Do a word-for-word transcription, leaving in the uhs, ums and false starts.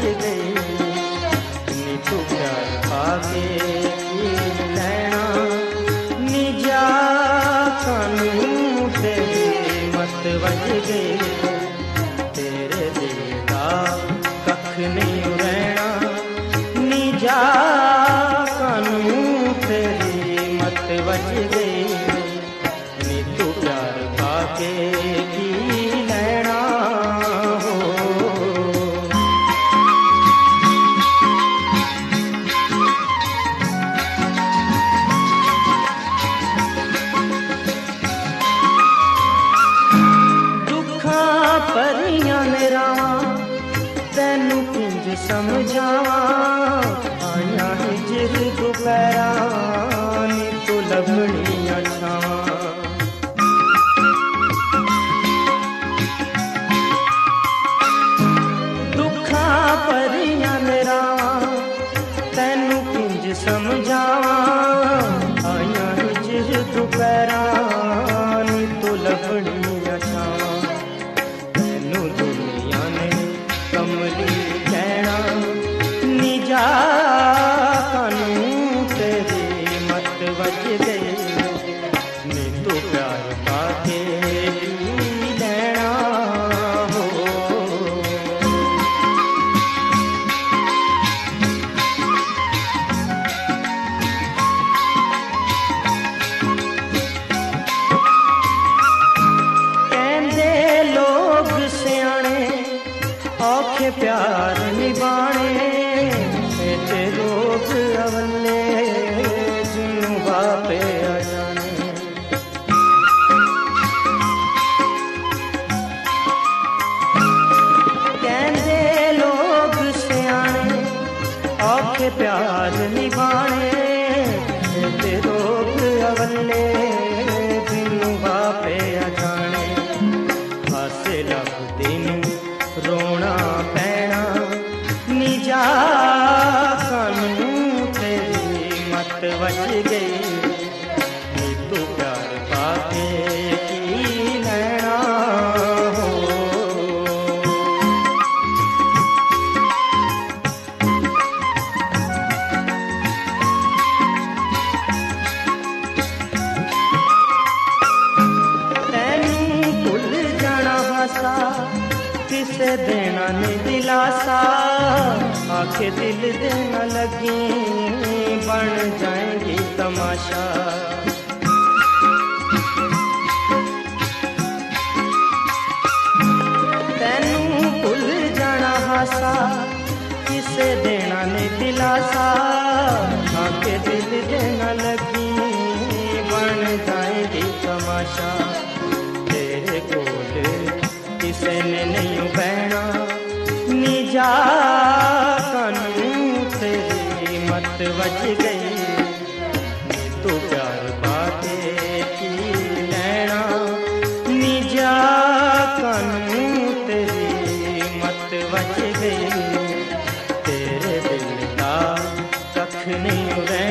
गई। नी तू प्यार पाके की लैना, नी जा कानू तेरी मत वज गई। तेरे दिल दा कख नहीं रहना, नी जा कानू तेरी मत वज गई। नी तू प्यार पाके की लैना हो। दुखा परियां ने रावां तैनू किंज समझावां। आया हिजर दुपहरा नी तू लभणियां छावां। दुखा परियां ने रावां तैनू किंज समझावां। आया हिजर दुपहरा नी तू लभणियां छावां। तैनू दुनिया ने कमली कहना, नी जा कानू तेरी मत वज गई। नी तू प्यार पाके की लैना हो। कहंदे लोग सियाने औखे प्यार निभाने। ते लोग अवले जिन्नू बापे आ जाने। कहंदे लोग सियाने औखे प्यार निभाने। ते लोग अवले जिन्नू बापे आ जाने। हासे लभदे नू रोना पैना, नी जा कानू तेरी मत वज गई। नी तू प्यार पाके की लैना हो। तैनू भुल जाना हासा किसे देना नहीं दिलासा। आखे दिल देना लगी बन जाएंगी तमाशा। तैनू भुल जाना हासा किसे देना नहीं दिलासा। आखे दिल देना लगी बन जाएंगी तमाशा। तेरे कोल किसे ने नहीं बहना, नी जा कानू तेरी मत वज गई। नी तू प्यार पाके की लैना, नी जा कानू तेरी मत वज गई। तेरे दिल दा कख नहीं रहना,